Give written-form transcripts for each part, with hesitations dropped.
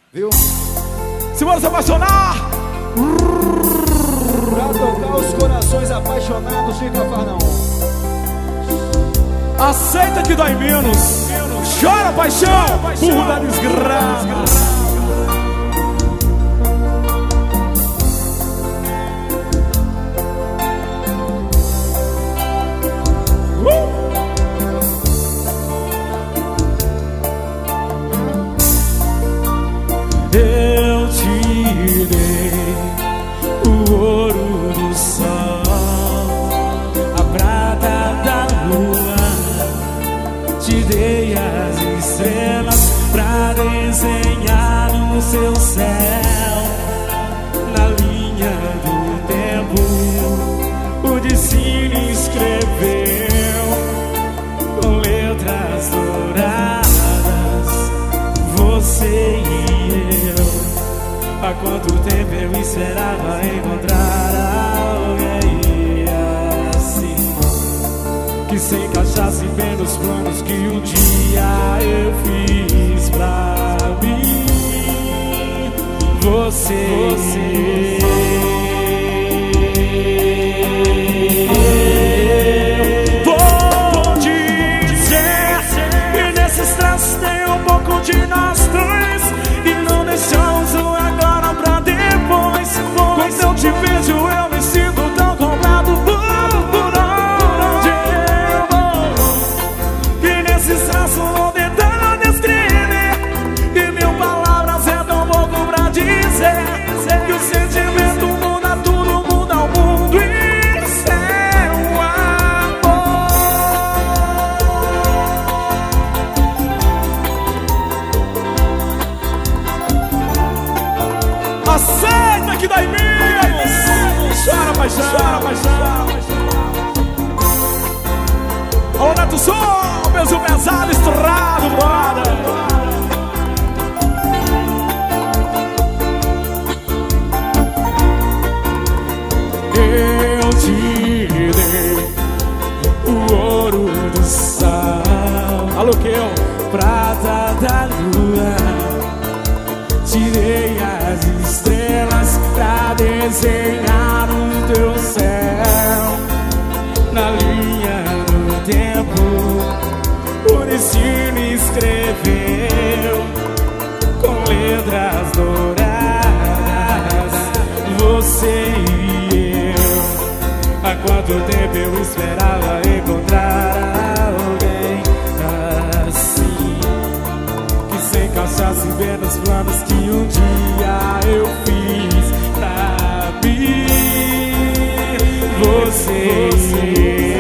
Viu? Simbora se apaixonar! Pra tocar os corações apaixonados de Cafarnaum. Aceita que dói menos. Chora paixão, burro da desgraça. Eu te dei o ouro do sol, a prata da lua, te dei as estrelas pra desenhar no seu céu. Na linha do tempo o destino escreveu com letras douradas você e eu. Há quanto tempo eu esperava encontrar alguém assim, que se encaixasse bem nos planos que um dia eu fiz pra mim. Você. Vou dizer que nesses traços tem um pouco de nós dois, e não deixamos o agora pra depois. Quando eu te vejo eu me sinto tão completo por onde eu vou. E nesses traços vou tentar descrever, e mil palavras é tão pouco pra dizer, que o sentimento muda tudo, muda o mundo e seu amor. Aceita que dói menos. Chora paixão, chora paixão. Ô Neto Som, peso pesado, estourado, brother. Eu te dei o ouro do sal, Alô, que eu? prata da lua, te dei as estrelas pra desenhar no teu céu. Na linha do tempo o destino escreveu com letras douradas você e eu. Há quanto tempo eu esperava encontrar alguém assim, que se encaixasse bem nos planos que um dia eu fiz pra mim. Você e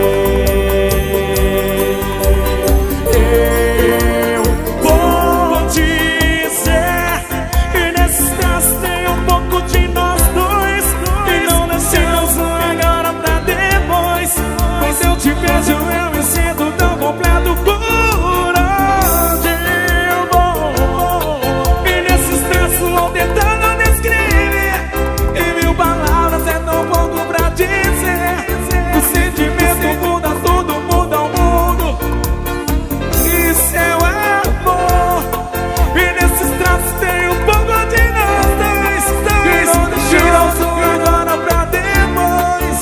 eu. Vou dizer que nesses traços tem um pouco de nós dois, e não deixamos agora pra depois. Mas eu te vejo eu me sinto tão completo por onde eu vou. E nesses traços vou tentando descrever, e mil palavras é tão pouco pra dizer, o sentimento muda tudo, muda o mundo e seu amor. E nesses traços tem um pouco de nós dois, e não deixamos agora pra depois.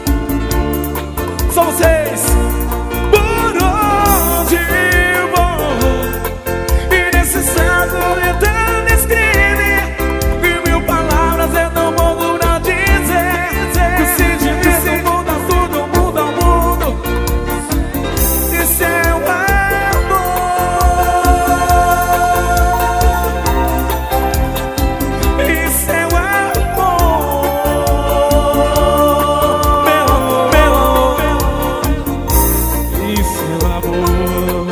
Só vocês. Por onde eu vou, e nesses traços vou tentando escrever, e mil palavras é tão pouco pra dizer, o sentimento muda tudo, muda o mundo e seu amor. E seu amor, meu e seu amor.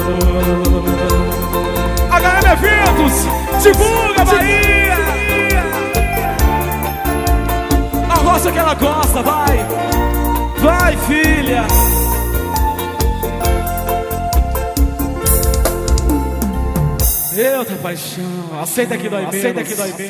HM Eventos, divulga Bahia. A roça que ela gosta, vai. Vai, filha. Eita paixão, aceita que dói menos. Aceita que dói menos.